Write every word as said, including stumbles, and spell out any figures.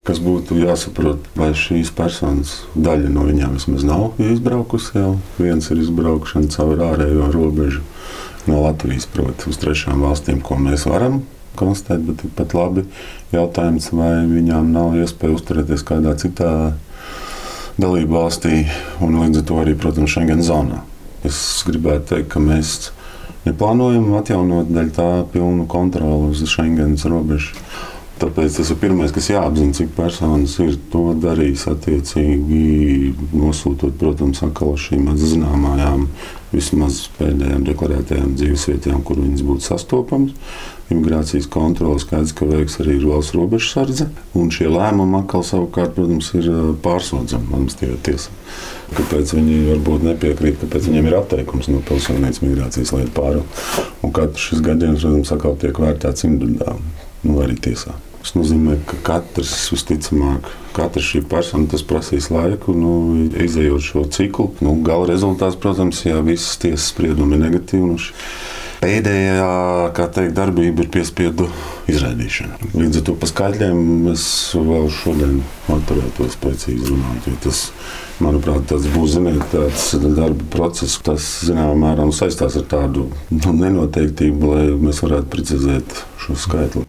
Kas būtu jāsaprot, vai šīs personas daļa no viņām vismaz nav izbraukusi jau. Viens ir izbraukšana caur ārējo robežu no Latvijas, proti, uz trešām valstīm, ko mēs varam konstatēt, bet tikpat labi jautājums, vai viņām nav iespēja uzturēties kādā citā dalību valstī un līdz ar to arī, protams, Schengen zonā. Es gribētu teikt, ka mēs neplānojam atjaunot daļu tā pilnu kontroli uz Schengenas robežu. Tāpēc tas ir pirmais, kas jāapzina, cik personas ir to darījis attiecīgi, nosūtot, protams, atkal uz šīm atzināmajām, vismaz pēdējām deklarētajām dzīvesvietām, kur viņas būtu sastopamas. Imigrācijas kontrole skaidrs, ka veiks arī valsts robežsardze, un šie lēmumi atkal savukārt, protams, ir pārsūdzami administratīvajā tiesā. Kāpēc viņi varbūt nepiekrīt, kāpēc viņiem ir atteikums no pilsonības migrācijas lietu pārvaldes. Un katrs šis gadījums, protams, atkal tiek vērtēts individuāli, nu arī tiesā. Tas nozīmē, ka katrs, visticamāk, katra šī persona, tas prasīs laiku, nu, izejot šo ciklu. Nu, gala rezultāts, protams, ja visas tiesas spriedumi ir negatīvi, nu, pēdējā, kā teikt, darbība ir piespiedu izraidīšana. Līdz ar to pa skaitļiem es vēl šodien atturētos precīzi runāt, jo tas, manuprāt, tas būs, ziniet, tāds darba process, tas, zināmā mērā, saistās ar tādu nu, nenoteiktību, lai mēs varētu precizēt šo skaitli.